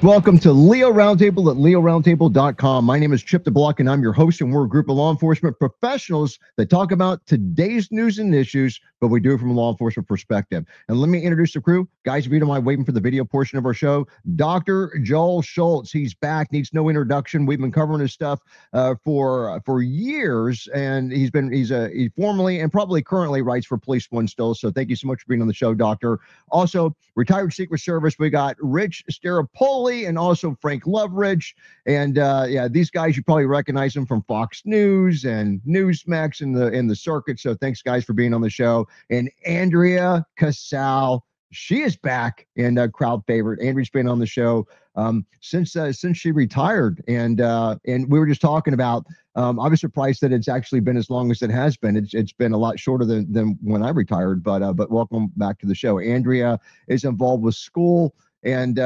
Welcome to Leo Roundtable at leoroundtable.com. My name is Chip DeBlock, and I'm your host, and we're a group of law enforcement professionals that talk about today's news and issues, but we do it from a law enforcement perspective. And let me introduce the crew. Guys, if you don't mind waiting for the video portion of our show, Dr. Joel Schultz. He's back, needs no introduction. We've been covering his stuff for years, and he formerly and probably currently writes for Police One still. So thank you so much for being on the show, Doctor. Also, retired Secret Service, we got Rich Staropoli and also Frank Loveridge. And these guys, you probably recognize them from Fox News and Newsmax in the circuit. So thanks, guys, for being on the show. And Andrea Casal, she is back and a crowd favorite. Andrea's been on the show since she retired, and we were just talking about. I was surprised that it's actually been as long as it has been. It's been a lot shorter than when I retired, but welcome back to the show. Andrea is involved with school, and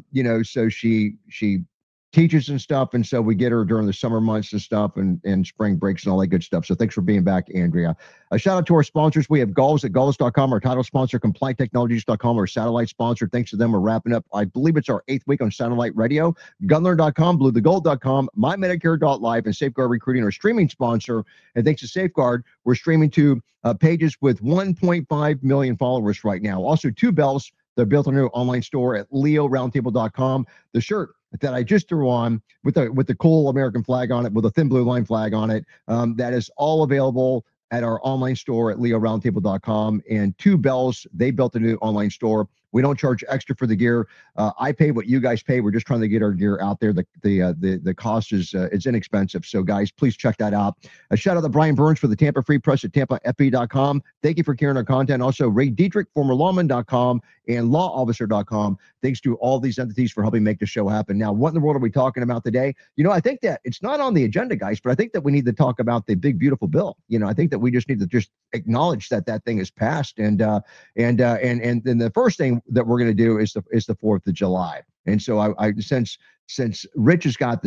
so she teaches and stuff, and so we get her during the summer months and stuff, and spring breaks and all that good stuff. So thanks for being back, Andrea. A shout out to our sponsors. We have Galls at Galls.com, our title sponsor, CompliantTechnologies.com, our satellite sponsor. Thanks to them, we're wrapping up. I believe it's our 8th week on satellite radio. Gunlearn.com, BlueTheGold.com, MyMedicare.live, and Safeguard Recruiting, our streaming sponsor. And thanks to Safeguard, we're streaming to pages with 1.5 million followers right now. Also, Two Bells. They're built a new online store at LeoRoundtable.com. The shirt that I just threw on with the cool American flag on it, with a thin blue line flag on it, that is all available at our online store at LeoRoundtable.com. And Two Bells, they built a new online store. We don't charge extra for the gear. I pay what you guys pay. We're just trying to get our gear out there. The cost is it's inexpensive. So guys, please check that out. A shout out to Brian Burns for the Tampa Free Press at TampaFP.com. Thank you for carrying our content. Also, Ray Dietrich, former lawman.com and lawofficer.com. Thanks to all these entities for helping make the show happen. Now, what in the world are we talking about today? I think that it's not on the agenda, guys, but I think that we need to talk about the big, beautiful bill. I think that we just need to just acknowledge that thing is passed. And then the first thing that we're going to do is the 4th of July. And so I since Rich has got the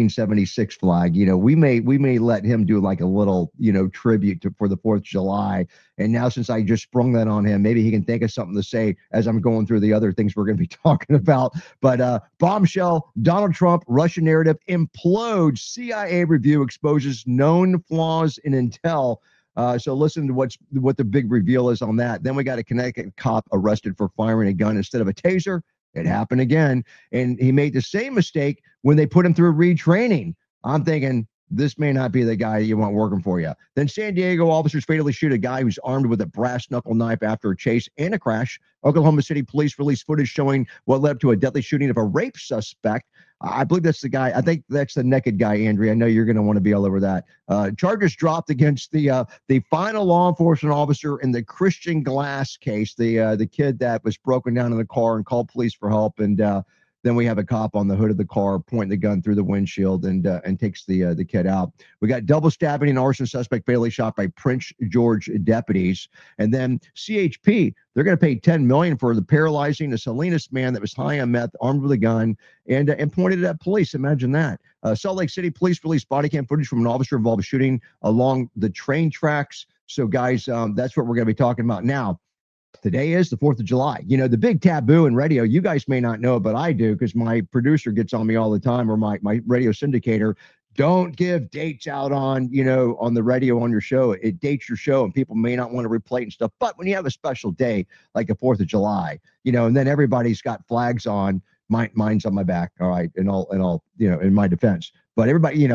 1776 flag, we may let him do like a little, tribute for the 4th of July. And now, since I just sprung that on him, maybe he can think of something to say as I'm going through the other things we're going to be talking about. But bombshell, Donald Trump, Russian narrative implodes. CIA review exposes known flaws in intel. So listen to what the big reveal is on that. Then we got a Connecticut cop arrested for firing a gun instead of a taser. It happened again. And he made the same mistake when they put him through retraining. I'm thinking, this may not be the guy you want working for you. Then San Diego officers fatally shoot a guy who's armed with a brass knuckle knife after a chase and a crash. Oklahoma City police released footage showing what led up to a deadly shooting of a rape suspect. I believe that's the guy. I think that's the naked guy, Andrea. I know you're going to want to be all over that. Charges dropped against the final law enforcement officer in the Christian Glass case, the kid that was broken down in the car and called police for help. And then we have a cop on the hood of the car pointing the gun through the windshield and takes the kid out. We got double stabbing and arson suspect fatally shot by Prince George deputies. And then CHP, they're going to pay $10 million for the paralyzing a Salinas man that was high on meth, armed with a gun, and pointed it at police. Imagine that. Salt Lake City police released body cam footage from an officer involved in shooting along the train tracks. So guys, that's what we're going to be talking about now. Today is the 4th of July. The big taboo in radio, you guys may not know, but I do, because my producer gets on me all the time, or my radio syndicator. Don't give dates out on the radio on your show. It dates your show, and people may not want to replay it and stuff. But when you have a special day like the 4th of July, and then everybody's got flags on, mine's on my back, all right, and all in my defense. But everybody,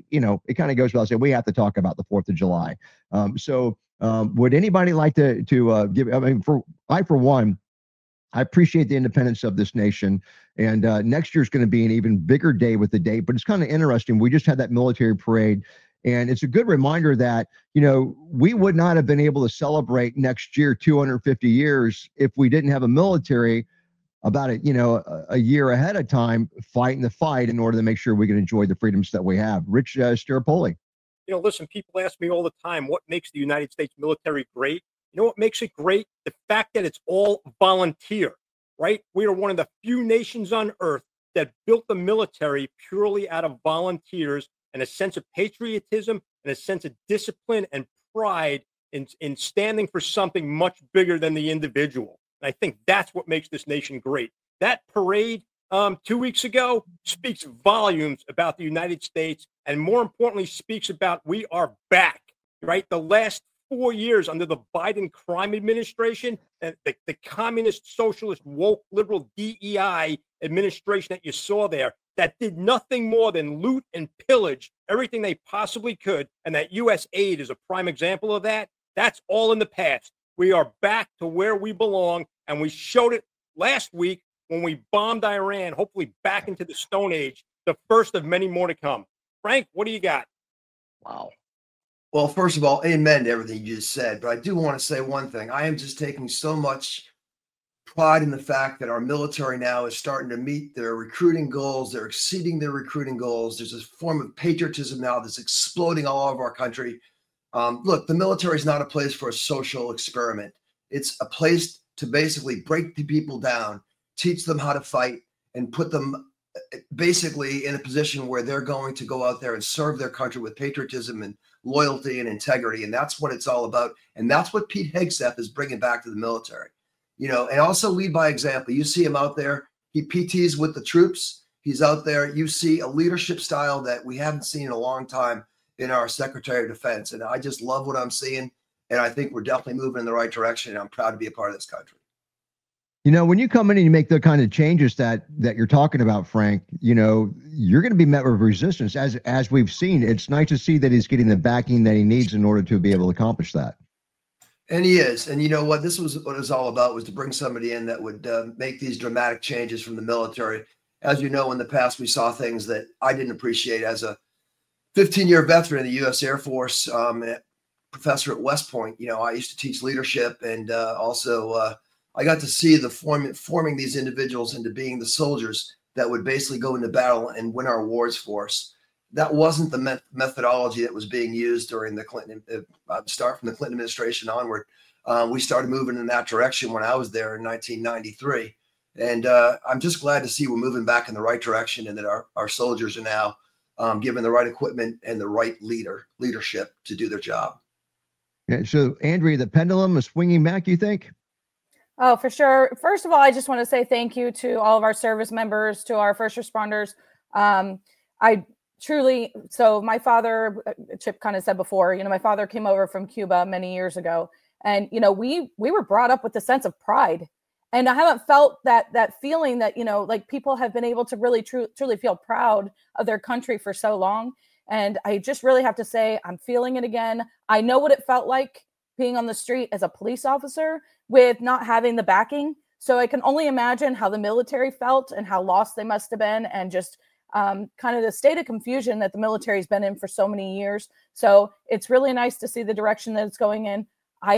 it kind of goes without saying, we have to talk about the 4th of July. Would anybody like to give? I mean, for one, I appreciate the independence of this nation, and next year is going to be an even bigger day with the date. But it's kind of interesting. We just had that military parade, and it's a good reminder that we would not have been able to celebrate next year 250 years if we didn't have a military about a year ahead of time fighting the fight in order to make sure we can enjoy the freedoms that we have. Rich Staropoli. Listen, people ask me all the time, what makes the United States military great? What makes it great? The fact that it's all volunteer, right? We are one of the few nations on earth that built the military purely out of volunteers and a sense of patriotism and a sense of discipline and pride in standing for something much bigger than the individual. And I think that's what makes this nation great. That parade 2 weeks ago speaks volumes about the United States, and more importantly, speaks about we are back, right? The last 4 years under the Biden crime administration, and the communist, socialist, woke, liberal DEI administration that you saw there, that did nothing more than loot and pillage everything they possibly could, and that U.S. aid is a prime example of that. That's all in the past. We are back to where we belong, and we showed it last week when we bombed Iran, hopefully back into the Stone Age, the first of many more to come. Frank, what do you got? Wow. Well, first of all, amen to everything you just said, but I do want to say one thing. I am just taking so much pride in the fact that our military now is starting to meet their recruiting goals. They're exceeding their recruiting goals. There's a form of patriotism now that's exploding all over our country. Look, the military is not a place for a social experiment. It's a place to basically break the people down, teach them how to fight, and put them basically in a position where they're going to go out there and serve their country with patriotism and loyalty and integrity. And that's what it's all about. And that's what Pete Hegseth is bringing back to the military, and also lead by example. You see him out there. He PTs with the troops. He's out there. You see a leadership style that we haven't seen in a long time in our Secretary of Defense. And I just love what I'm seeing. And I think we're definitely moving in the right direction. And I'm proud to be a part of this country. When you come in and you make the kind of changes that you're talking about, Frank, you're going to be met with resistance as we've seen. It's nice to see that he's getting the backing that he needs in order to be able to accomplish that. And he is. And you know what? This was what it was all about, was to bring somebody in that would make these dramatic changes from the military. As you know, in the past, we saw things that I didn't appreciate as a 15-year veteran of the U.S. Air Force, professor at West Point. I used to teach leadership, and also I got to see the forming these individuals into being the soldiers that would basically go into battle and win our wars for us. That wasn't the methodology that was being used during the Clinton, start from the Clinton administration onward. We started moving in that direction when I was there in 1993. And I'm just glad to see we're moving back in the right direction, and that our soldiers are now given the right equipment and the right leadership to do their job. Yeah, so, Andrea, the pendulum is swinging back, you think? Oh, for sure. First of all, I just want to say thank you to all of our service members, to our first responders. So my father, Chip kind of said before, my father came over from Cuba many years ago, and, we were brought up with a sense of pride, and I haven't felt that feeling that, like people have been able to really truly feel proud of their country for so long. And I just really have to say, I'm feeling it again. I know what it felt like being on the street as a police officer with not having the backing. So I can only imagine how the military felt and how lost they must have been, and just kind of the state of confusion that the military's been in for so many years. So it's really nice to see the direction that it's going in. I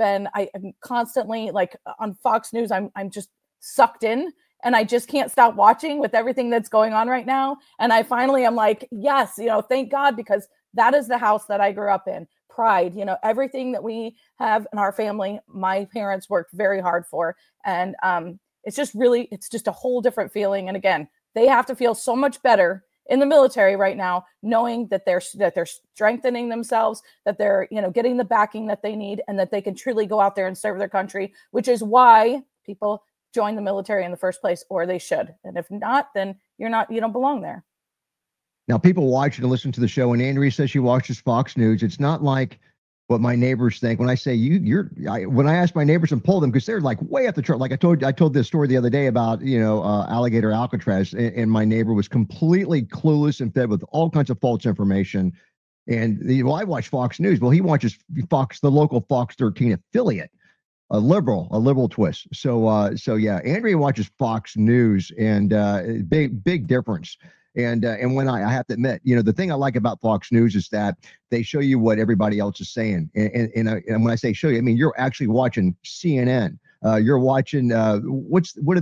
am constantly, like, on Fox News, I'm just sucked in, and I just can't stop watching with everything that's going on right now. And I finally am like, yes, thank God, because that is the house that I grew up in. Pride, everything that we have in our family, my parents worked very hard for. And it's just a whole different feeling. And again, they have to feel so much better in the military right now, knowing that they're strengthening themselves, that they're, getting the backing that they need, and that they can truly go out there and serve their country, which is why people join the military in the first place, or they should. And if not, then you don't belong there. Now, people watch and listen to the show, and Andrea says she watches Fox News. It's not like what my neighbors think when I say when I ask my neighbors and poll them, because they're like way up the chart. Like I told this story the other day about, alligator Alcatraz, and my neighbor was completely clueless and fed with all kinds of false information. And I watch Fox News. Well, he watches the local Fox 13 affiliate, a liberal twist. So yeah, Andrea watches Fox News, and big difference. And when I have to admit, the thing I like about Fox News is that they show you what everybody else is saying. And when I say show you, I mean, you're actually watching CNN. You're watching what are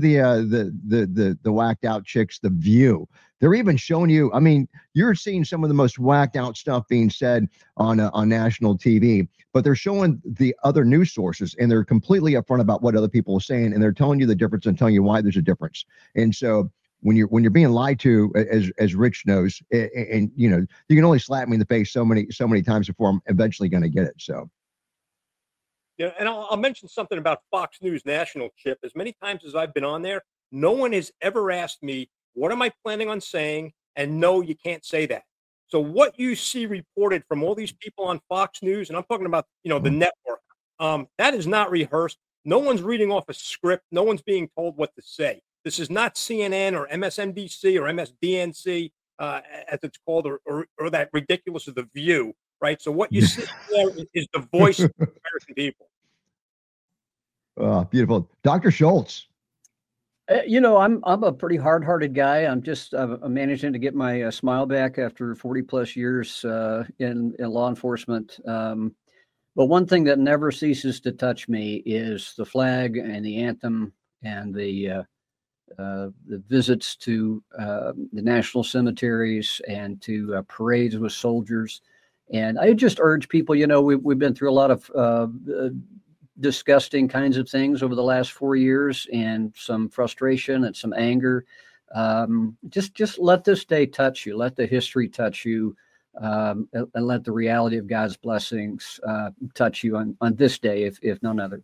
the whacked out chicks, The View. They're even showing you. I mean, you're seeing some of the most whacked out stuff being said on national TV, but they're showing the other news sources, and they're completely upfront about what other people are saying, and they're telling you the difference and telling you why there's a difference. And so when you're being lied to, as Rich knows, and you can only slap me in the face so many times before I'm eventually going to get it. So. Yeah, and I'll mention something about Fox News National, Chip. As many times as I've been on there, No one has ever asked me, what am I planning on saying? And no, you can't say that. So what you see reported from all these people on Fox News, and I'm talking about, the network, that is not rehearsed. No one's reading off a script. No one's being told what to say. This is not CNN or MSNBC or MSDNC, as it's called, or that ridiculous of The View, right? So what you see there is the voice of the American people. Beautiful. Dr. Schultz. I'm a pretty hard-hearted guy. I'm managing to get my smile back after 40 plus years in law enforcement. But one thing that never ceases to touch me is the flag and the anthem and the visits to the national cemeteries and to parades with soldiers. And I just urge people, we've been through a lot of disgusting kinds of things over the last 4 years, and some frustration and some anger. Just let this day touch you. Let the history touch you, and let the reality of God's blessings touch you on this day, if none other.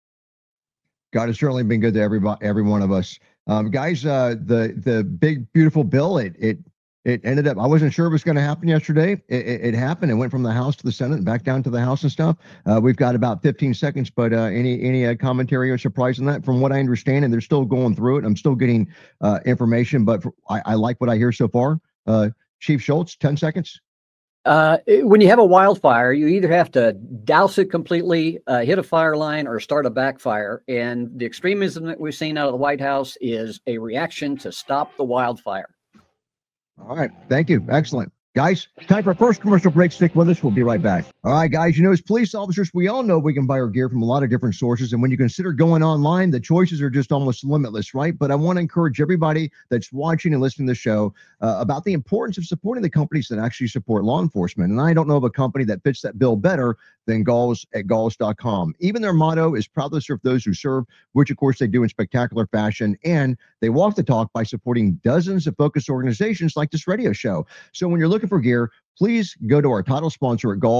God has certainly been good to every one of us. Guys, the big, beautiful bill, it ended up, I wasn't sure it was going to happen yesterday. It happened. It went from the House to the Senate and back down to the House and stuff. We've got about 15 seconds, but any commentary or surprise on that? From what I understand, and they're still going through it. I'm still getting information, but I like what I hear so far. Chief Schultz, 10 seconds. When you have a wildfire, you either have to douse it completely, hit a fire line, or start a backfire. And the extremism that we've seen out of the White House is a reaction to stop the wildfire. All right. Thank you. Excellent. Guys, time for our first commercial break. Stick with us. We'll be right back. All right, guys, as police officers, we all know we can buy our gear from a lot of different sources. And when you consider going online, the choices are just almost limitless, right? But I want to encourage everybody that's watching and listening to the show about the importance of supporting the companies that actually support law enforcement. And I don't know of a company that fits that bill better than Galls at Galls.com. Even their motto is proud to serve those who serve, which of course they do in spectacular fashion. And they walk the talk by supporting dozens of focused organizations like this radio show. So when you're looking for gear, please go to our title sponsor at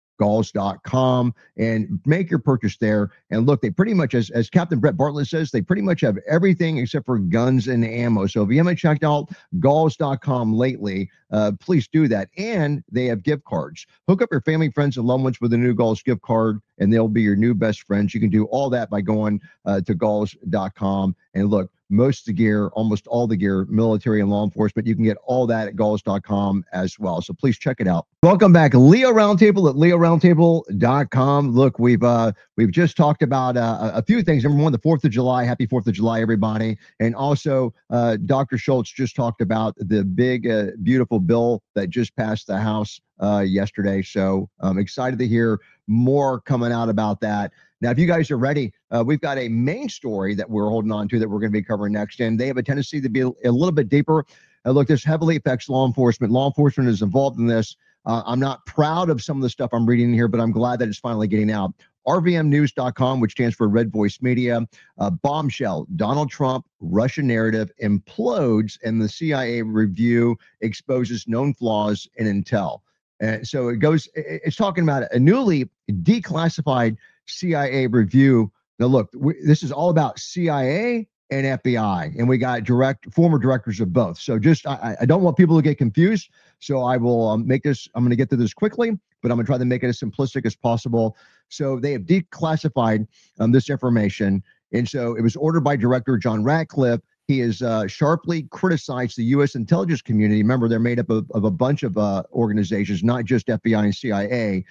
Galls.com and make your purchase there. And look, they pretty much, as Captain Brett Bartlett says, they pretty much have everything except for guns and ammo. So if you haven't checked out Galls.com lately, please do that. And they have gift cards. Hook up your family, friends, and loved ones with a new Galls gift card, and they'll be your new best friends. You can do all that by going to Galls.com. And look, most of the gear, almost all the gear, military and law enforcement, you can get all that at Galls.com as well. So please check it out. Welcome back. Leo Roundtable at LeoRoundtable.com. Look, we've just talked about a few things. Number one, the 4th of July. Happy 4th of July, everybody. And also, Dr. Schultz just talked about the big, beautiful bill that just passed the House yesterday. So I'm excited to hear more coming out about that. Now, if you guys are ready, we've got a main story that we're holding on to that we're going to be covering next, and they have a tendency to be a little bit deeper. Look, this heavily affects law enforcement. Law enforcement is involved in this. I'm not proud of some of the stuff I'm reading here, but I'm glad that it's finally getting out. RVMnews.com, which stands for Red Voice Media, bombshell, Donald Trump, Russian narrative implodes, and the CIA review exposes known flaws in intel. And so it's talking about a newly declassified CIA review. Now, look, this is all about CIA and FBI, and we got former directors of both. So I don't want people to get confused. So I will make this, I'm going to get through this quickly, but I'm going to try to make it as simplistic as possible. So they have declassified this information. And so it was ordered by Director John Ratcliffe. He has sharply criticized the U.S. intelligence community. Remember, they're made up of a bunch of organizations, not just FBI and CIA.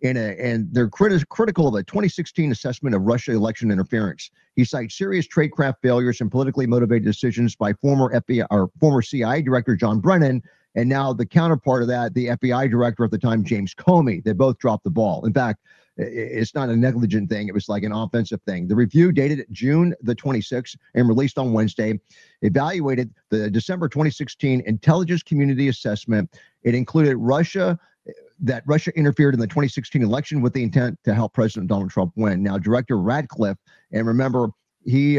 And they're critical of a 2016 assessment of Russia election interference. He cites serious tradecraft failures and politically motivated decisions by former FBI or former CIA director John Brennan, and now the counterpart of that, the FBI director at the time, James Comey. They both dropped the ball. In fact, it's not a negligent thing. It was like an offensive thing. The review, dated June the 26th and released on Wednesday, evaluated the December 2016 intelligence community assessment. It included that Russia interfered in the 2016 election with the intent to help President Donald Trump win. Now, Director Ratcliffe, and remember, he's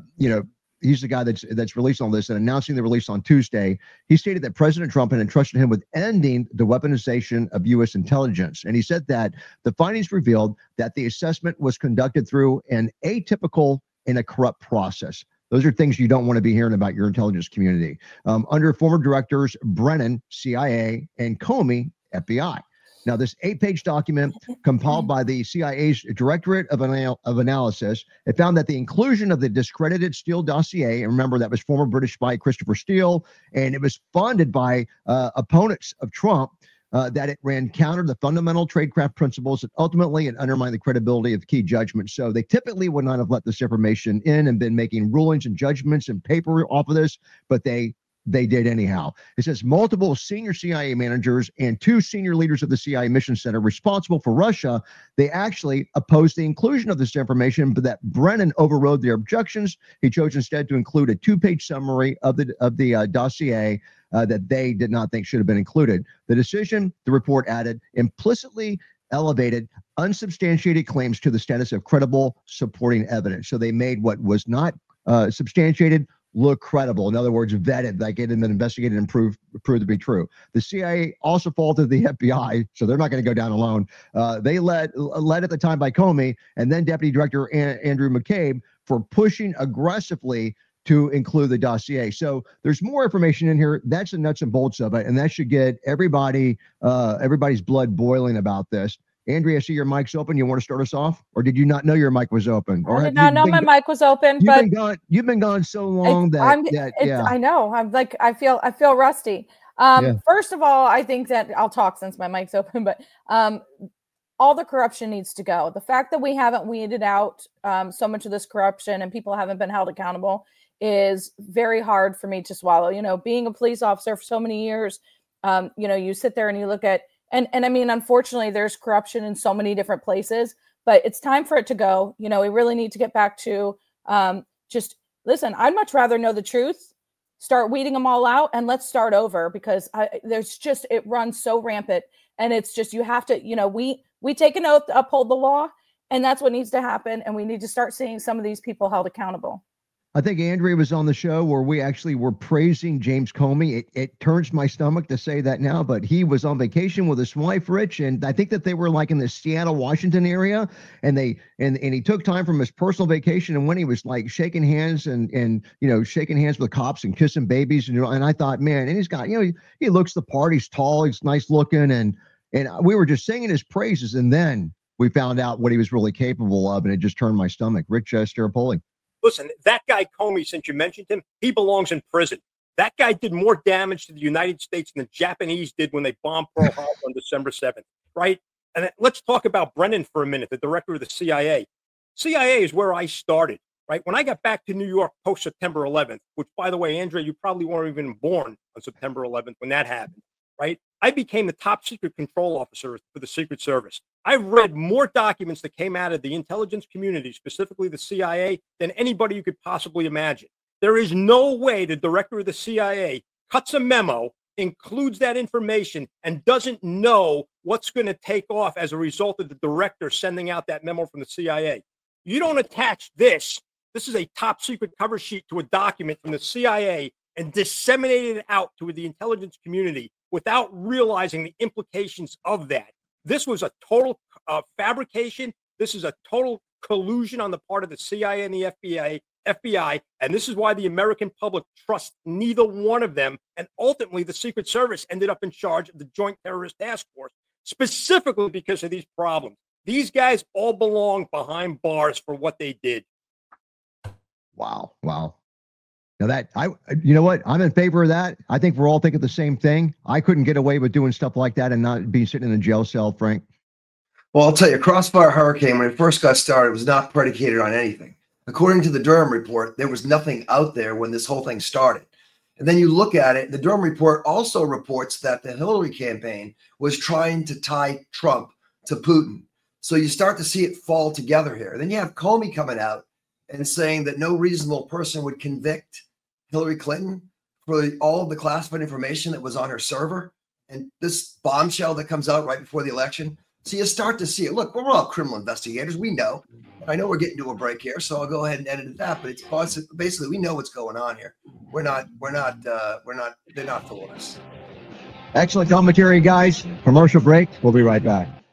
the guy that's released on this and announcing the release on Tuesday. He stated that President Trump had entrusted him with ending the weaponization of U.S. intelligence. And he said that the findings revealed that the assessment was conducted through an atypical and a corrupt process. Those are things you don't want to be hearing about your intelligence community. Under former directors Brennan, CIA, and Comey, FBI. Now, this 8-page document compiled by the CIA's Directorate of Analysis, it found that the inclusion of the discredited Steele dossier, and remember that was former British spy Christopher Steele, and it was funded by opponents of Trump, that it ran counter to the fundamental tradecraft principles, and ultimately it undermined the credibility of key judgments. So they typically would not have let this information in and been making rulings and judgments and paper off of this, but they did anyhow. It says multiple senior CIA managers and 2 senior leaders of the CIA Mission Center responsible for Russia, they actually opposed the inclusion of this information, but that Brennan overrode their objections. He chose instead to include a 2-page summary of the dossier that they did not think should have been included. The decision, the report added, implicitly elevated unsubstantiated claims to the status of credible supporting evidence. So they made what was not substantiated look credible. In other words, vetted, like it had been investigated and proved to be true. The CIA also faulted the FBI, so they're not going to go down alone. They led at the time by Comey and then Deputy Director Andrew McCabe for pushing aggressively to include the dossier. So there's more information in here. That's the nuts and bolts of it, and that should get everybody's blood boiling about this. Andrea, I see your mic's open. You want to start us off, or did you not know your mic was open? I did not know my mic was open. You've been gone so long I know. I'm like I feel rusty. First of all, I think that I'll talk since my mic's open, but all the corruption needs to go. The fact that we haven't weeded out so much of this corruption and people haven't been held accountable is very hard for me to swallow. You know, being a police officer for so many years, you sit there and you look at. And I mean, unfortunately, there's corruption in so many different places, but it's time for it to go. You know, we really need to get back to just listen. I'd much rather know the truth, start weeding them all out, and let's start over because it runs so rampant. And it's just you have to, we take an oath to uphold the law, and that's what needs to happen. And we need to start seeing some of these people held accountable. I think Andrea was on the show where we actually were praising James Comey. It turns my stomach to say that now, but he was on vacation with his wife, Rich, and I think that they were like in the Seattle, Washington area, and he took time from his personal vacation, and when he was like shaking hands and shaking hands with cops and kissing babies, and I thought, man, and he's got, he looks the part, he's tall, he's nice looking, and we were just singing his praises, and then we found out what he was really capable of, and it just turned my stomach. Rich Staropoli. Listen, that guy Comey, since you mentioned him, he belongs in prison. That guy did more damage to the United States than the Japanese did when they bombed Pearl Harbor on December 7th, right? And let's talk about Brennan for a minute, the director of the CIA. CIA is where I started, right? When I got back to New York post-September 11th, which, by the way, Andrea, you probably weren't even born on September 11th when that happened, right? I became the top secret control officer for the Secret Service. I read more documents that came out of the intelligence community, specifically the CIA, than anybody you could possibly imagine. There is no way the director of the CIA cuts a memo, includes that information, and doesn't know what's going to take off as a result of the director sending out that memo from the CIA. You don't attach this. This is a top secret cover sheet to a document from the CIA and disseminate it out to the intelligence community without realizing the implications of that. This was a total fabrication. This is a total collusion on the part of the CIA and the FBI, and this is why the American public trusts neither one of them. And ultimately, the Secret Service ended up in charge of the Joint Terrorist Task Force, specifically because of these problems. These guys all belong behind bars for what they did. Wow. Now you know what? I'm in favor of that. I think we're all thinking the same thing. I couldn't get away with doing stuff like that and not be sitting in a jail cell, Frank. Well, I'll tell you, Crossfire Hurricane, when it first got started, was not predicated on anything. According to the Durham report, there was nothing out there when this whole thing started. And then you look at it, the Durham report also reports that the Hillary campaign was trying to tie Trump to Putin. So you start to see it fall together here. Then you have Comey coming out and saying that no reasonable person would convict Hillary Clinton for all of the classified information that was on her server. And this bombshell that comes out right before the election. So you start to see it. Look, we're all criminal investigators. We know. I know we're getting to a break here, so I'll go ahead and edit that. But it's basically we know what's going on here. They're not fooling us. Excellent commentary, guys. Commercial break. We'll be right back.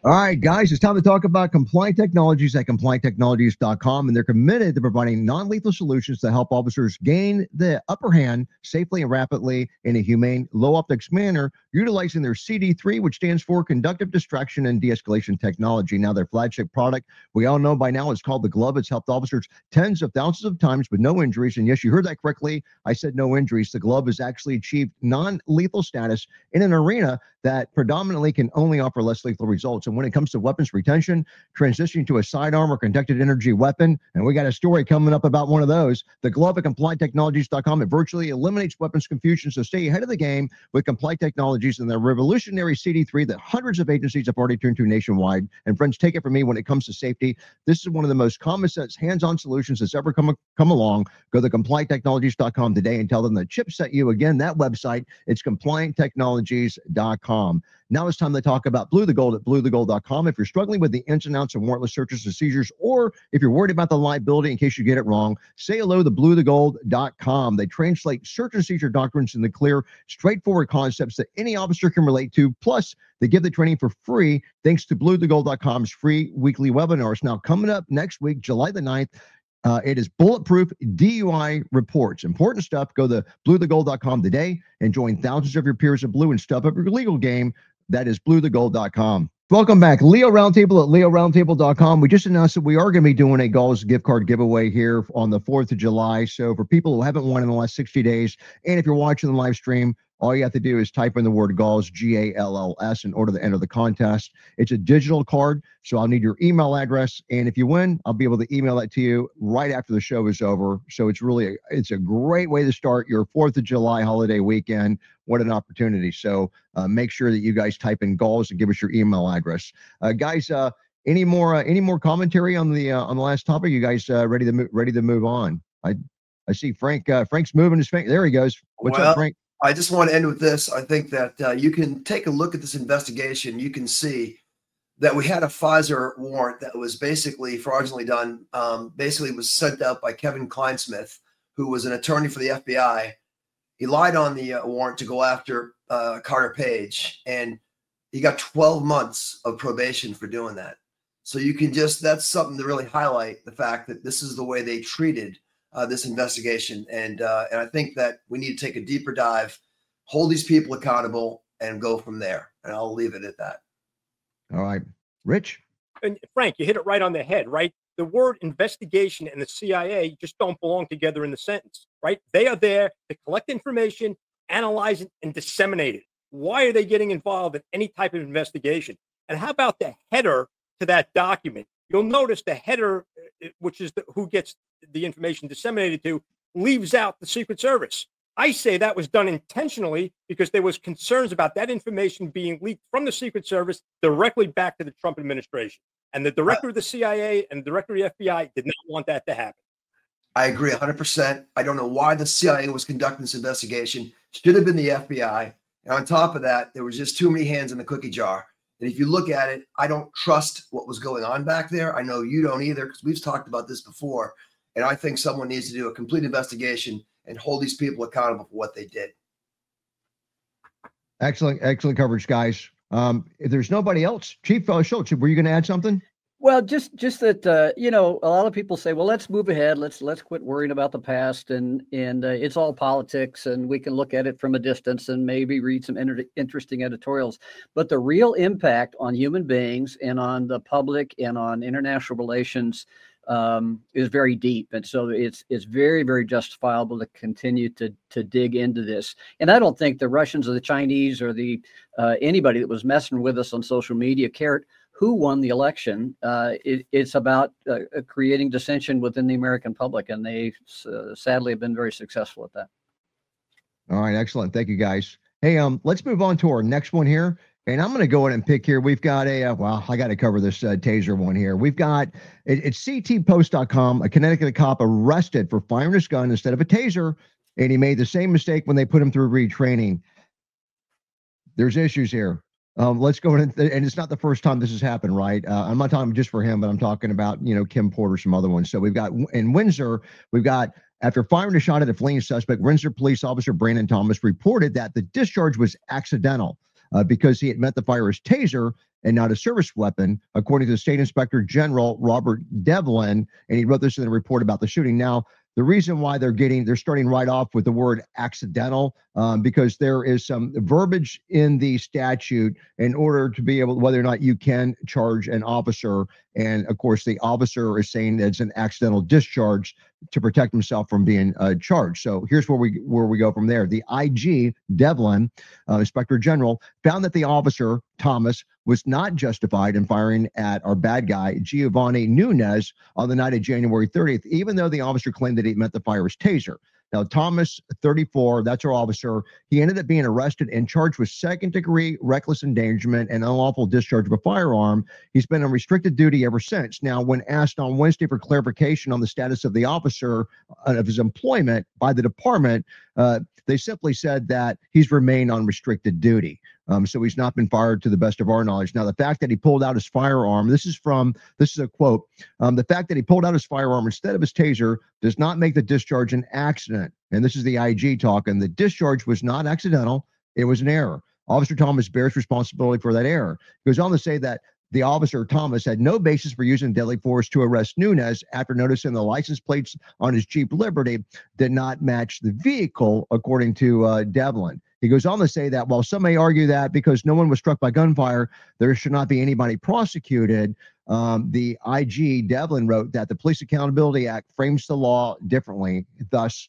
All right, guys, it's time to talk about Compliant Technologies at CompliantTechnologies.com, and they're committed to providing non-lethal solutions to help officers gain the upper hand safely and rapidly in a humane, low-optics manner, utilizing their CD3, which stands for Conductive Distraction and De-escalation Technology. Now, their flagship product, we all know by now, is called the Glove. It's helped officers tens of thousands of times with no injuries, and yes, you heard that correctly. I said no injuries. The Glove has actually achieved non-lethal status in an arena that predominantly can only offer less lethal results. And when it comes to weapons retention, transitioning to a sidearm or conducted energy weapon, and we got a story coming up about one of those, the Glove at CompliantTechnologies.com, it virtually eliminates weapons confusion. So stay ahead of the game with Compliant Technologies and their revolutionary CD3 that hundreds of agencies have already turned to nationwide. And friends, take it from me, when it comes to safety, this is one of the most common sense, hands-on solutions that's ever come along. Go to CompliantTechnologies.com today and tell them that Chip sent you. Again, that website, it's CompliantTechnologies.com. Now it's time to talk about Blue the Gold at BlueTheGold.com. If you're struggling with the ins and outs of warrantless searches and seizures, or if you're worried about the liability in case you get it wrong, say hello to BlueTheGold.com. They translate search and seizure doctrines into clear, straightforward concepts that any officer can relate to. Plus, they give the training for free thanks to BlueTheGold.com's free weekly webinars. Now, coming up next week, July the 9th, it is bulletproof DUI reports. Important stuff. Go to BlueTheGold.com today and join thousands of your peers at Blue and step up your legal game. That is BlueTheGold.com. Welcome back. Leo Roundtable at LeoRoundtable.com. We just announced that we are going to be doing a Galls gift card giveaway here on the 4th of July. So for people who haven't won in the last 60 days, and if you're watching the live stream, all you have to do is type in the word Galls, Galls, in order to enter the contest. It's a digital card, so I'll need your email address. And if you win, I'll be able to email that to you right after the show is over. So it's a great way to start your 4th of July holiday weekend. What an opportunity. So make sure that you guys type in Galls and give us your email address. Guys, any more commentary on the last topic? You guys ready to move on? I see Frank. Frank's moving his finger. There he goes. What's up, Frank? I just want to end with this. I think that you can take a look at this investigation. You can see that we had a Pfizer warrant that was basically fraudulently done. Basically was sent out by Kevin Kleinsmith, who was an attorney for the FBI. He lied on the warrant to go after Carter Page, and he got 12 months of probation for doing that. So you can that's something to really highlight the fact that this is the way they treated this investigation. And I think that we need to take a deeper dive, hold these people accountable, and go from there. And I'll leave it at that. All right. Rich? And Frank, you hit it right on the head, right? The word investigation and the CIA just don't belong together in the sentence, right? They are there to collect information, analyze it, and disseminate it. Why are they getting involved in any type of investigation? And how about the header to that document? You'll notice the header, which is who gets the information disseminated to, leaves out the Secret Service. I say that was done intentionally because there was concerns about that information being leaked from the Secret Service directly back to the Trump administration. And the director of the CIA and the director of the FBI did not want that to happen. I agree 100%. I don't know why the CIA was conducting this investigation. Should have been the FBI. And on top of that, there was just too many hands in the cookie jar. And if you look at it, I don't trust what was going on back there. I know you don't either, because we've talked about this before. And I think someone needs to do a complete investigation and hold these people accountable for what they did. Excellent coverage, guys. If there's nobody else, Chief Schultz, were you going to add something? Well, just that a lot of people say, well, let's move ahead. Let's quit worrying about the past, and it's all politics, and we can look at it from a distance and maybe read some interesting editorials. But the real impact on human beings and on the public and on international relations is very deep, and so it's very, very justifiable to continue to dig into this. And I don't think the Russians or the Chinese or the anybody that was messing with us on social media cared who won the election. It's about creating dissension within the American public, and they sadly have been very successful at that. All right, excellent. Thank you, guys. Hey, let's move on to our next one here. And I'm going to go ahead and pick here. We've got I got to cover this taser one here. We've got, it's ctpost.com, a Connecticut cop arrested for firing his gun instead of a taser, and he made the same mistake when they put him through retraining. There's issues here. Let's go in, and it's not the first time this has happened, right? I'm not talking just for him, but I'm talking about, Kim Porter, some other ones. So we've got, in Windsor, after firing a shot at a fleeing suspect, Windsor police officer Brandon Thomas reported that the discharge was accidental. Because he had meant to fire his taser and not a service weapon, according to the State Inspector General Robert Devlin. And he wrote this in a report about the shooting. Now, the reason why they're starting right off with the word accidental, because there is some verbiage in the statute in order to be able, whether or not you can charge an officer. And of course, the officer is saying that it's an accidental discharge to protect himself from being charged. So here's where we go from there. The IG, Devlin, Inspector General, found that the officer, Thomas, was not justified in firing at our bad guy, Giovanni Nunes, on the night of January 30th, even though the officer claimed that he meant to fire his taser. Now, Thomas, 34, that's our officer. He ended up being arrested and charged with second-degree reckless endangerment and unlawful discharge of a firearm. He's been on restricted duty ever since. Now, when asked on Wednesday for clarification on the status of the officer of his employment by the department, they simply said that he's remained on restricted duty. So he's not been fired to the best of our knowledge. Now, the fact that he pulled out his firearm, this is a quote, the fact that he pulled out his firearm instead of his taser does not make the discharge an accident. And this is the IG talking. The discharge was not accidental. It was an error. Officer Thomas bears responsibility for that error. He goes on to say that the officer, Thomas, had no basis for using deadly force to arrest Nunes after noticing the license plates on his Jeep Liberty did not match the vehicle, according to Devlin. He goes on to say that while some may argue that because no one was struck by gunfire, there should not be anybody prosecuted, the IG, Devlin, wrote that the Police Accountability Act frames the law differently, thus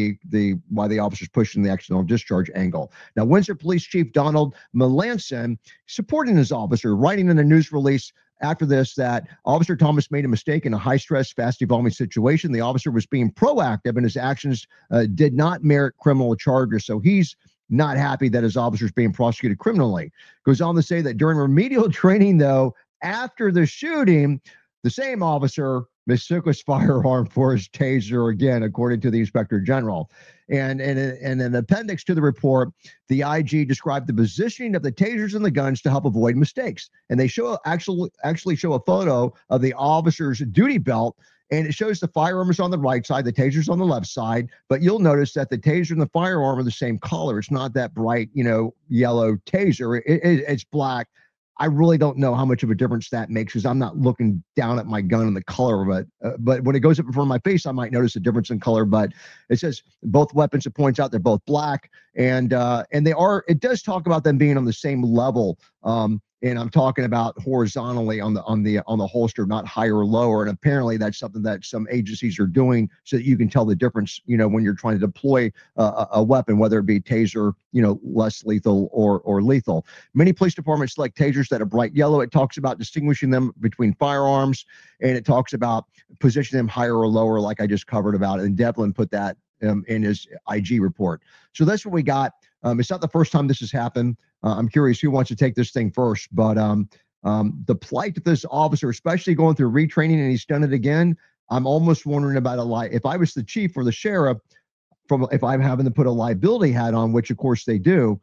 why the officer's pushing the accidental discharge angle. Now, Windsor Police Chief Donald Melanson, supporting his officer, writing in a news release after this that Officer Thomas made a mistake in a high-stress, fast-evolving situation. The officer was being proactive, and his actions did not merit criminal charges. So he's not happy that his officer is being prosecuted criminally. Goes on to say that during remedial training, though, after the shooting, the same officer mistook his firearm for his taser, again, according to the Inspector General. And in an appendix to the report, the IG described the positioning of the tasers and the guns to help avoid mistakes. And they actually show a photo of the officer's duty belt, and it shows the firearm is on the right side, the taser's on the left side. But you'll notice that the taser and the firearm are the same color. It's not that bright, yellow taser. It's black. I really don't know how much of a difference that makes because I'm not looking down at my gun and the color of it. But when it goes up in front of my face, I might notice a difference in color. But it says both weapons. It points out they're both black, and they are. It does talk about them being on the same level. And I'm talking about horizontally on the holster, not higher or lower. And apparently that's something that some agencies are doing so that you can tell the difference, when you're trying to deploy a weapon, whether it be taser, less lethal or lethal. Many police departments select tasers that are bright yellow. It talks about distinguishing them between firearms, and it talks about positioning them higher or lower, like I just covered about. And Devlin put that in his IG report. So that's what we got. It's not the first time this has happened. I'm curious who wants to take this thing first, but the plight of this officer, especially going through retraining and he's done it again, I'm almost wondering about if I was the chief or the sheriff, if I'm having to put a liability hat on, which of course they do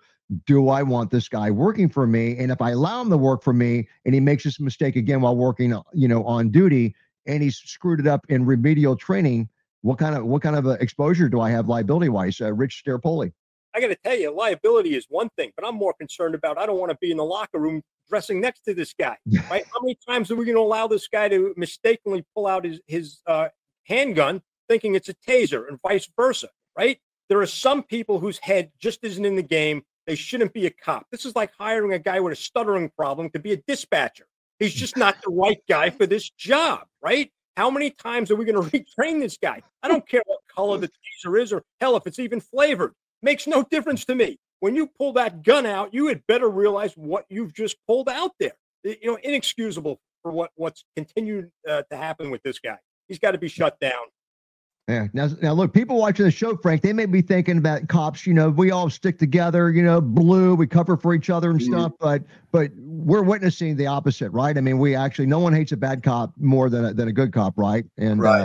I want this guy working for me? And if I allow him to work for me and he makes this mistake again while working, on duty, and he's screwed it up in remedial training, what kind of exposure do I have liability wise? Rich Staropoli. I got to tell you, liability is one thing, but I'm more concerned about I don't want to be in the locker room dressing next to this guy. Right? How many times are we going to allow this guy to mistakenly pull out his handgun thinking it's a taser and vice versa? Right? There are some people whose head just isn't in the game. They shouldn't be a cop. This is like hiring a guy with a stuttering problem to be a dispatcher. He's just not the right guy for this job, right? How many times are we going to retrain this guy? I don't care what color the taser is, or hell, if it's even flavored. Makes no difference to me. When you pull that gun out, you had better realize what you've just pulled out there. Inexcusable for what's continued to happen with this guy. He's got to be shut down. Yeah. Now, look, people watching the show, Frank, they may be thinking about cops. We all stick together. Blue, we cover for each other and stuff. But we're witnessing the opposite, right? I mean, no one hates a bad cop more than a good cop, right? And right.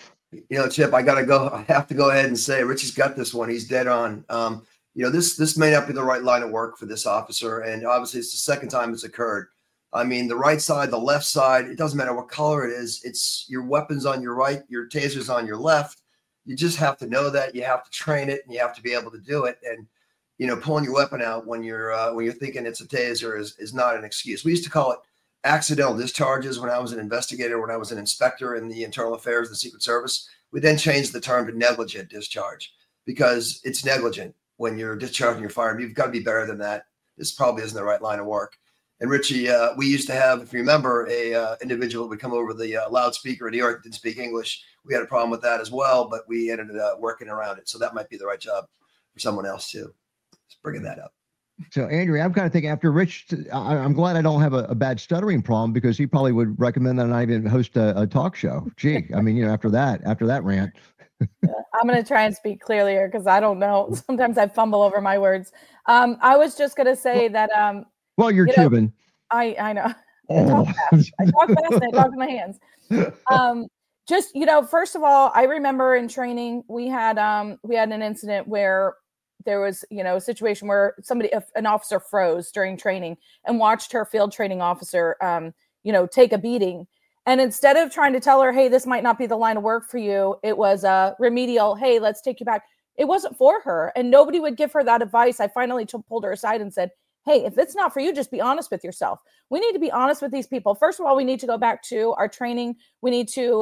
Chip, I have to go ahead and say Richie's got this one. He's dead on. This may not be the right line of work for this officer, and obviously it's the second time it's occurred. I mean, the right side, the left side, it doesn't matter what color it is. It's your weapons on your right, your taser's on your left. You just have to know that. You have to train it, and you have to be able to do it. And pulling your weapon out when you're thinking it's a taser is not an excuse. We used to call it accidental discharges when I was an investigator, when I was an inspector in the internal affairs of the Secret Service. We then changed the term to negligent discharge because it's negligent when you're discharging your firearm. You've got to be better than that. This probably isn't the right line of work. And Richie, we used to have, if you remember, a individual that would come over the loudspeaker in New York, didn't speak English. We had a problem with that as well, but we ended up working around it. So that might be the right job for someone else too. Just bringing that up. So, Andrea, I'm kind of thinking after Rich, I'm glad I don't have a bad stuttering problem because he probably would recommend that I even host a talk show. Gee, I mean, after that rant. I'm going to try and speak clearly here because I don't know. Sometimes I fumble over my words. I was just going to say that. Well, you're Cuban. I know. Oh. I talk fast and I talk with my hands. Just, first of all, I remember in training, we had an incident where there was, a situation where an officer froze during training and watched her field training officer, take a beating. And instead of trying to tell her, hey, this might not be the line of work for you, it was a remedial, hey, let's take you back. It wasn't for her. And nobody would give her that advice. I finally pulled her aside and said, hey, if it's not for you, just be honest with yourself. We need to be honest with these people. First of all, we need to go back to our training. We need to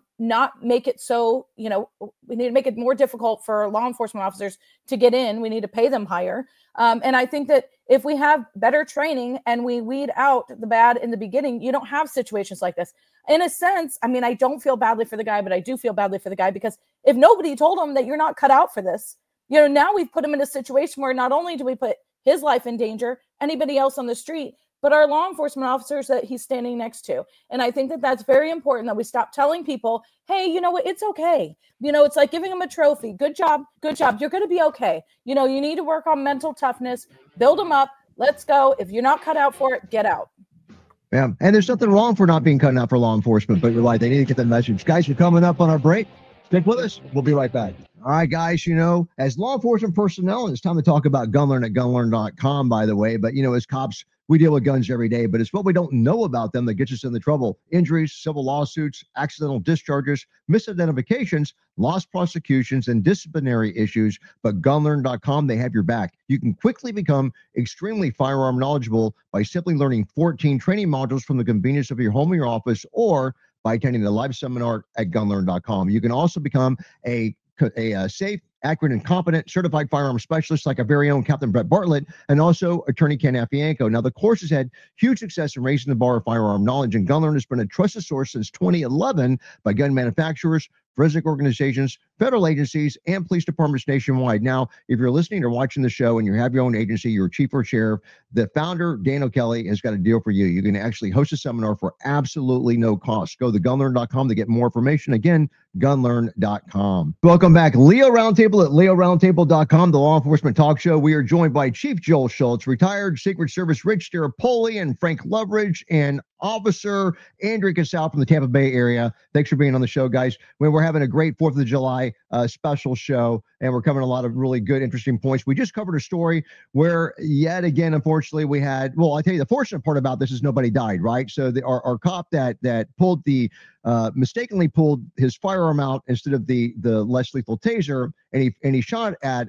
not make it so, we need to make it more difficult for law enforcement officers to get in. We need to pay them higher. And I think that if we have better training and we weed out the bad in the beginning, you don't have situations like this. In a sense, I mean, I don't feel badly for the guy, but I do feel badly for the guy because if nobody told him that you're not cut out for this, now we've put him in a situation where not only do we put his life in danger, anybody else on the street, but our law enforcement officers that he's standing next to. And I think that that's very important that we stop telling people, hey, you know what, it's okay. It's like giving them a trophy. Good job. You're going to be okay. You need to work on mental toughness, build them up. Let's go. If you're not cut out for it, get out. Yeah. And there's nothing wrong for not being cut out for law enforcement, but you're right. They need to get the message. Guys, we're coming up on our break. Stick with us. We'll be right back. All right, guys, as law enforcement personnel, it's time to talk about GunLearn at gunlearn.com, by the way. But, as cops, we deal with guns every day, but it's what we don't know about them that gets us in the trouble. Injuries, civil lawsuits, accidental discharges, misidentifications, lost prosecutions, and disciplinary issues. But gunlearn.com, they have your back. You can quickly become extremely firearm knowledgeable by simply learning 14 training modules from the convenience of your home or your office, or by attending the live seminar at gunlearn.com. You can also become a safe, accurate, and competent certified firearm specialist like our very own Captain Brett Bartlett and also attorney Ken Afianco. Now, the course has had huge success in raising the bar of firearm knowledge, and GunLearn has been a trusted source since 2011 by gun manufacturers, forensic organizations, federal agencies, and police departments nationwide. Now, if you're listening or watching the show and you have your own agency, you're a chief or sheriff, the founder, Dan O'Kelly, has got a deal for you. You can actually host a seminar for absolutely no cost. Go to gunlearn.com to get more information. Again, gunlearn.com. Welcome back. Leo Roundtable at leoroundtable.com, the law enforcement talk show. We are joined by Chief Joel Schultz, retired Secret Service Rich Stirapoli, and Frank Loveridge, and Officer Andrea Casal from the Tampa Bay area. Thanks for being on the show, guys. We're having a great 4th of July special show, and we're covering a lot of really good, interesting points. We just covered a story where, yet again, unfortunately, we had, well, I tell you, the fortunate part about this is nobody died, right? So our cop that pulled mistakenly pulled his firearm out instead of the less lethal taser, and he shot at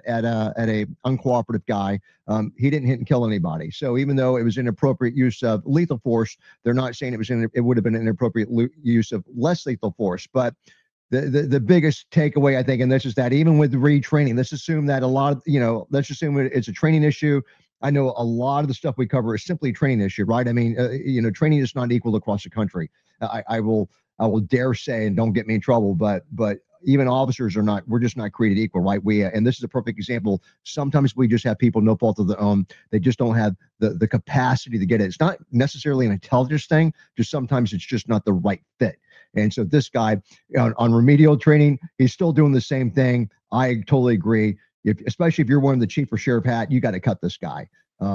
a uncooperative guy. He didn't hit and kill anybody. So even though it was inappropriate use of lethal force, they're not saying it would have been an inappropriate use of less lethal force. But the biggest takeaway, I think, and this is that even with retraining, let's assume that let's assume it's a training issue. I know a lot of the stuff we cover is simply a training issue, right? I mean, training is not equal across the country. I will dare say, and don't get me in trouble, but even officers we're just not created equal, right? And this is a perfect example. Sometimes we just have people, no fault of their own, they just don't have the capacity to get it. It's not necessarily an intelligence thing, just sometimes it's just not the right fit. And so this guy on remedial training, he's still doing the same thing. I totally agree. Especially if you're wearing the chief or sheriff hat, you got to cut this guy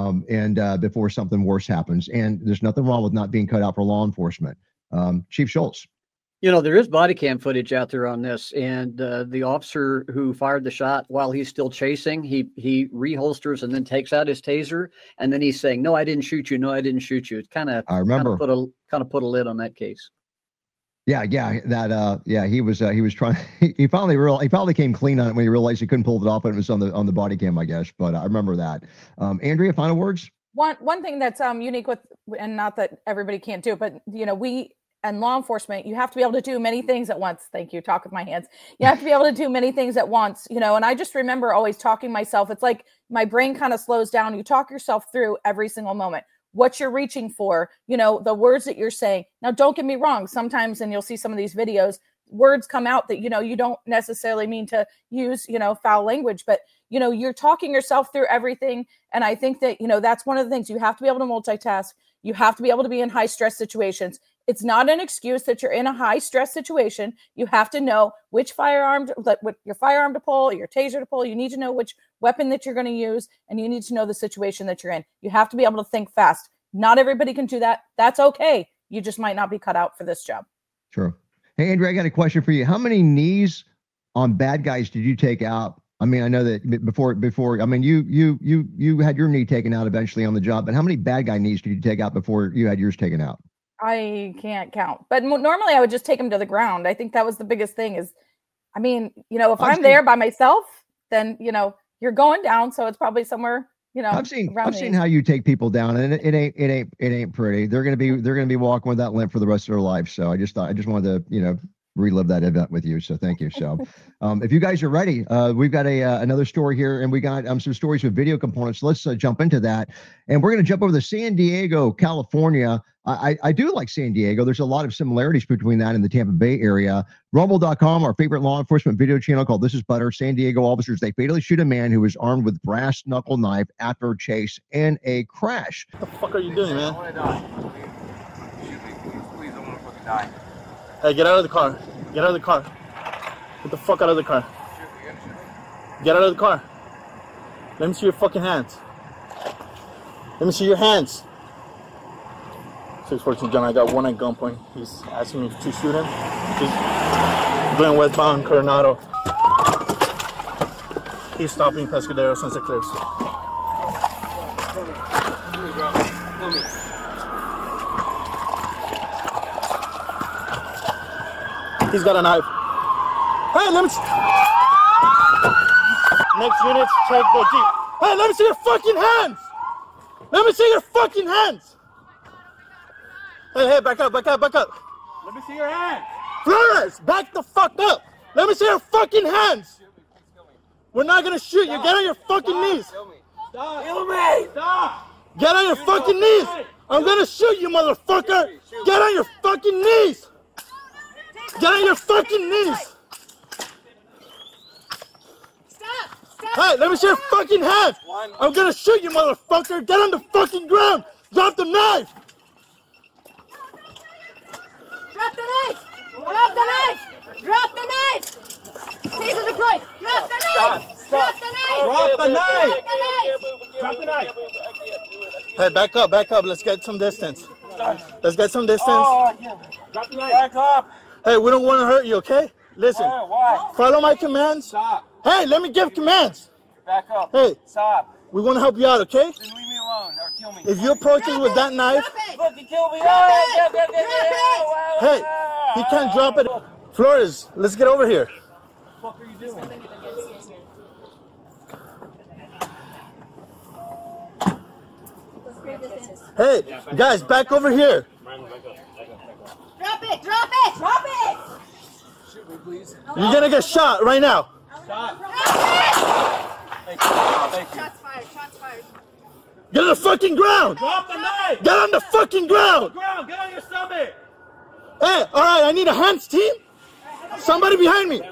before something worse happens. And there's nothing wrong with not being cut out for law enforcement. Chief Schultz. There is body cam footage out there on this, and the officer who fired the shot, while he's still chasing, he reholsters and then takes out his taser, and then he's saying, "No, I didn't shoot you. No, I didn't shoot you." It's kind of put a lid on that case. He was trying. He finally came clean on it when he realized he couldn't pull it off, and it was on the body cam, I guess. But I remember that. Andrea, final words. One thing that's unique with, and not that everybody can't do it, but we and law enforcement, you have to be able to do many things at once. Thank you. Talk with my hands. You have to be able to do many things at once, and I just remember always talking myself. It's like my brain kind of slows down. You talk yourself through every single moment, what you're reaching for, the words that you're saying. Now, don't get me wrong. Sometimes, and you'll see some of these videos, words come out that, you don't necessarily mean to use, foul language, but, you're talking yourself through everything. And I think that, that's one of the things. You have to be able to multitask. You have to be able to be in high stress situations. It's not an excuse that you're in a high stress situation. You have to know which what your firearm to pull, your taser to pull. You need to know which weapon that you're going to use, and you need to know the situation that you're in. You have to be able to think fast. Not everybody can do that. That's okay. You just might not be cut out for this job. Sure. Hey, Andrew, I got a question for you. How many knees on bad guys did you take out? I mean, I know that before, I mean, you had your knee taken out eventually on the job, but how many bad guy knees did you take out before you had yours taken out? I can't count, but normally I would just take them to the ground. I think that was the biggest thing is, I mean, if I'm there by myself, then, you're going down. So it's probably somewhere, I've seen how you take people down, and it ain't pretty. They're going to be walking with that limp for the rest of their life. So I just wanted to, relive that event with you. So thank you. So if you guys are ready, we've got another story here, and we got some stories with video components. So let's jump into that, and we're going to jump over to San Diego, California. I do like San Diego. There's a lot of similarities between that and the Tampa Bay area. Rumble.com, our favorite law enforcement video channel called This Is Butter. San Diego officers, they fatally shoot a man who was armed with brass knuckle knife after a chase and a crash. What the fuck are you doing, man? I want to die. Shoot me, please, I want to fucking die. Hey, get out of the car. Get out of the car. Get the fuck out of the car. Get out of the car. Let me see your fucking hands. Let me see your hands. 614 John, I got one at gunpoint. He's asking me to shoot him. He's going westbound Coronado. He's stopping Pescadero, Sunset Cliffs. He's got a knife. Hey, let me see. Next units, check the Jeep. Hey, let me see your fucking hands. Let me see your fucking hands. Hey, back up. Let me see your hands. Flores, back the fuck up. Let me see your fucking hands. We're not gonna shoot you. Get on your fucking knees. Stop. Kill me. Stop. Get on your fucking knees. I'm gonna shoot you, motherfucker. Get on your fucking knees. Get on your fucking knees. Stop. Hey, let me see your fucking hands. I'm gonna shoot you, motherfucker. Get on the fucking ground. Drop the knife. Drop the knife. Drop the knife. Drop the knife. Taser deployed. Drop the knife. Drop the knife. Drop the knife. Drop the knife. Hey, back up. Let's get some distance. Oh, yeah. Drop the knife. Back up. Hey, we don't want to hurt you, okay? Listen. Why? Follow my commands. Stop. Hey, let me give commands. Back up. Hey. Stop. We want to help you out, okay? Then leave me alone or kill me. If you approach us with that knife, Fucking kill me. hey, he can't drop it. Flores, let's get over here. What the fuck are you doing? Hey, guys, back over here. Drop it. Drop it. Drop it. Shoot me, please. You're gonna get shot right now. Stop. Thank you. Shots fired. Shots fired. Get on the fucking ground. Drop the knife. Get on the fucking ground. Ground. Get on your stomach. Hey, all right, I need a hands team. Somebody behind me.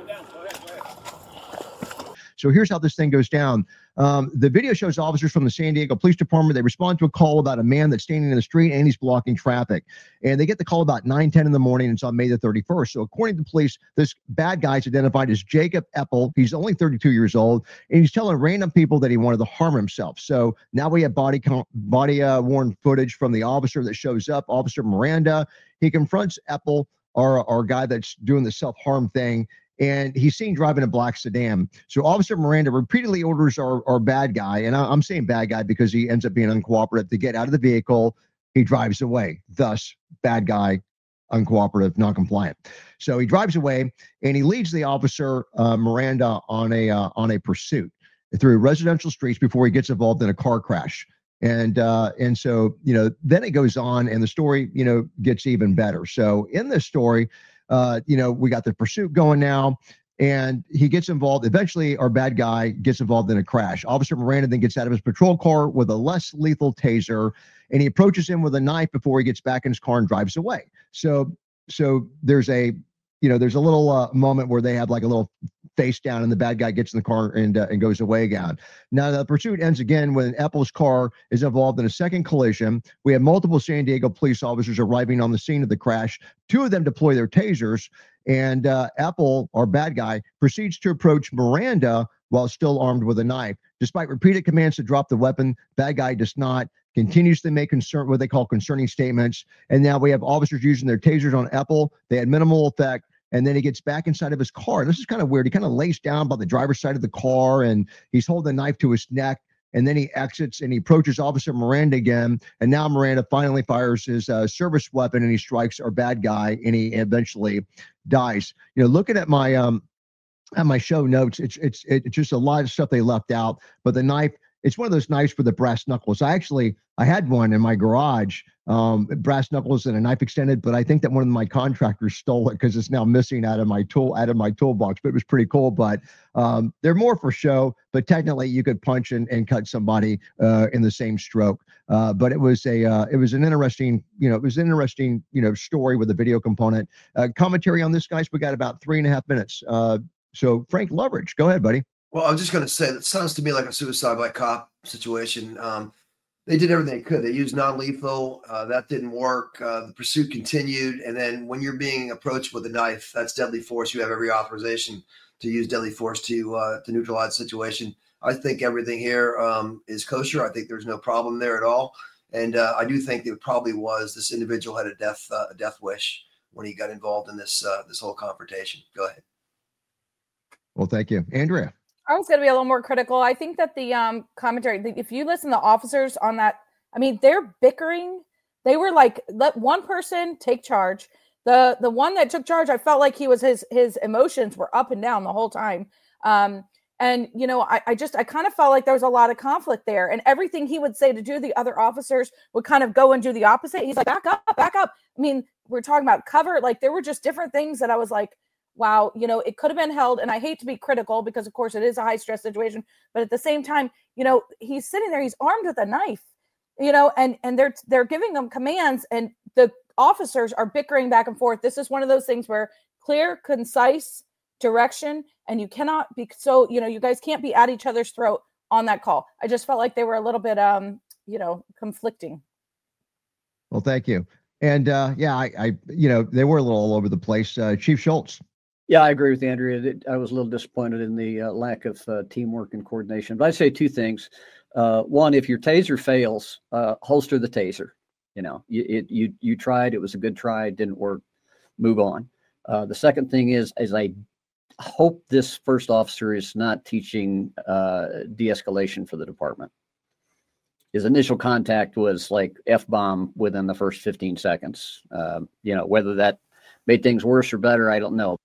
So here's how this thing goes down. The video shows officers from the San Diego Police Department. They respond to a call about a man that's standing in the street and he's blocking traffic. And they get the call about 9:10 in the morning. And it's on May the 31st. So according to police, this bad guy's identified as Jacob Eppel. He's only 32 years old. And he's telling random people that he wanted to harm himself. So now we have body worn footage from the officer that shows up, Officer Miranda. He confronts Eppel, our guy that's doing the self-harm thing. And he's seen driving a black sedan. So Officer Miranda repeatedly orders our bad guy, and I'm saying bad guy because he ends up being uncooperative, to get out of the vehicle. He drives away. Thus, bad guy uncooperative, non-compliant. So he drives away and he leads the officer Miranda on a pursuit through residential streets before he gets involved in a car crash. And so, then it goes on and the story, gets even better. So in this story, we got the pursuit going now and he gets involved. Eventually, our bad guy gets involved in a crash. Officer Miranda then gets out of his patrol car with a less lethal taser and he approaches him with a knife before he gets back in his car and drives away. So there's a little moment where they have like a little face down and the bad guy gets in the car and goes away again. Now the pursuit ends again when Apple's car is involved in a second collision. We have multiple San Diego police officers arriving on the scene of the crash. 2 of them deploy their tasers and Apple, our bad guy, proceeds to approach Miranda while still armed with a knife. Despite repeated commands to drop the weapon, bad guy does not, continues to make what they call concerning statements. And now we have officers using their tasers on Apple. They had minimal effect. And then he gets back inside of his car. This is kind of weird. He kind of lays down by the driver's side of the car and he's holding a knife to his neck. And then he exits and he approaches Officer Miranda again. And now Miranda finally fires his service weapon and he strikes our bad guy and he eventually dies. Looking at my show notes, it's just a lot of stuff they left out. But the knife, it's one of those knives with the brass knuckles. I had one in my garage, brass knuckles and a knife extended, but I think that one of my contractors stole it because it's now missing out of my toolbox. But it was pretty cool. But they're more for show. But technically, you could punch and cut somebody in the same stroke. But it was an interesting story with a video component. Commentary on this, guys. We got about 3.5 minutes. So Frank Loveridge, go ahead, buddy. Well, I was just going to say that sounds to me like a suicide by cop situation. They did everything they could. They used non-lethal. That didn't work. The pursuit continued. And then when you're being approached with a knife, that's deadly force. You have every authorization to use deadly force to neutralize the situation. I think everything here is kosher. I think there's no problem there at all. And I do think it probably was this individual had a death wish when he got involved in this whole confrontation. Go ahead. Well, thank you. Andrea. I was going to be a little more critical. I think that the commentary, if you listen to officers on that, I mean, they're bickering. They were like, let one person take charge. The one that took charge, I felt like his emotions were up and down the whole time. And, I kind of felt like there was a lot of conflict there. And everything he would say to do, the other officers would kind of go and do the opposite. He's like, back up. I mean, we're talking about cover. Like, there were just different things that I was like, wow, it could have been held. And I hate to be critical because, of course, it is a high stress situation. But at the same time, he's sitting there, he's armed with a knife, and they're giving them commands and the officers are bickering back and forth. This is one of those things where clear, concise direction, and you cannot be you guys can't be at each other's throat on that call. I just felt like they were a little bit, conflicting. Well, thank you. And they were a little all over the place. Chief Schultz. Yeah, I agree with Andrea. I was a little disappointed in the lack of teamwork and coordination. But I'd say 2 things. One, if your taser fails, holster the taser. You tried. It was a good try. It didn't work. Move on. The second thing is I hope this first officer is not teaching de-escalation for the department. His initial contact was like F-bomb within the first 15 seconds. Whether that made things worse or better, I don't know.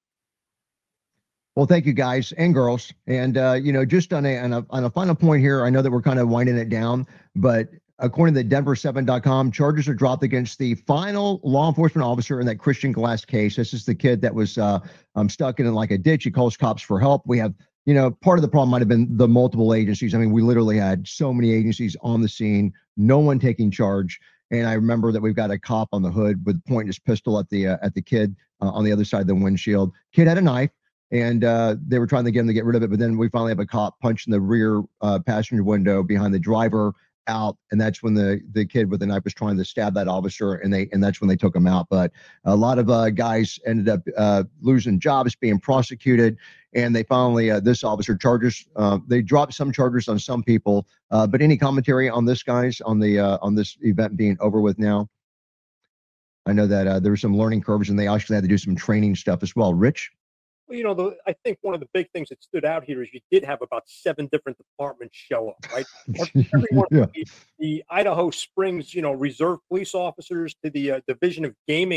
Well, thank you, guys and girls. And, just on a final point here, I know that we're kind of winding it down, but according to Denver7.com, charges are dropped against the final law enforcement officer in that Christian Glass case. This is the kid that was stuck in like a ditch. He calls cops for help. We have, part of the problem might have been the multiple agencies. I mean, we literally had so many agencies on the scene, no one taking charge. And I remember that we've got a cop on the hood with pointing his pistol at the kid on the other side of the windshield. Kid had a knife. And they were trying to get him to get rid of it. But then we finally have a cop punching the rear passenger window behind the driver out. And that's when the kid with the knife was trying to stab that officer. And that's when they took him out. But a lot of guys ended up losing jobs, being prosecuted. And they finally, this officer charges, they dropped some charges on some people. But any commentary on this, guys, on this event being over with now? I know that there were some learning curves and they actually had to do some training stuff as well. Rich? Well, I think one of the big things that stood out here is you did have about 7 different departments show up, right? Everyone, yeah. The Idaho Springs, Reserve police officers to the Division of Gaming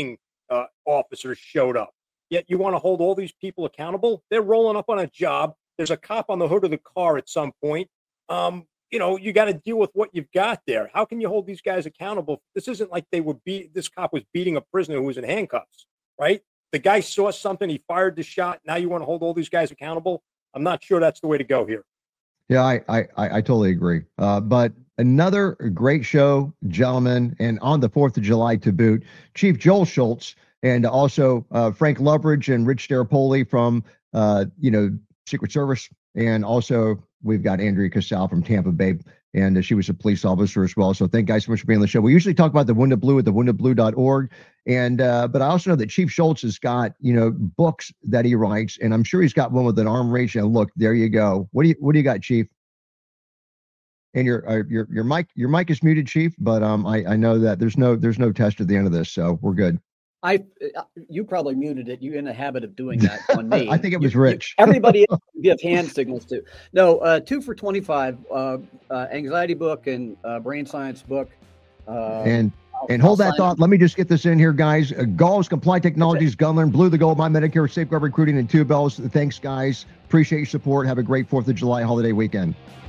officers showed up. Yet you want to hold all these people accountable? They're rolling up on a job. There's a cop on the hood of the car at some point. You got to deal with what you've got there. How can you hold these guys accountable? This isn't like this cop was beating a prisoner who was in handcuffs, right? The guy saw something, he fired the shot. Now you want to hold all these guys accountable? I'm not sure that's the way to go here. Yeah, I totally agree. But another great show, gentlemen, and on the 4th of July to boot, Chief Joel Schultz and also Frank Loveridge and Rich Staropoli from, Secret Service. And also we've got Andrea Casal from Tampa Bay, and she was a police officer as well. So thank you guys so much for being on the show. We usually talk about the Wounded Blue at thewoundedblue.org. And, but I also know that Chief Schultz has got, books that he writes, and I'm sure he's got one with an arm ratio. Look, there you go. What do you got, Chief? And your mic is muted, Chief, but I know that there's no test at the end of this, so we're good. You probably muted it. You're in the habit of doing that on me. I think it was Rich. Everybody give hand signals to. No, 2 for $25, anxiety book and brain science book. And hold that thought. Let me just get this in here, guys. Galls, Compliant Technologies, Gunlearn, Blue the Gold, My Medicare, Safeguard Recruiting, and Two Bells. Thanks, guys. Appreciate your support. Have a great 4th of July holiday weekend.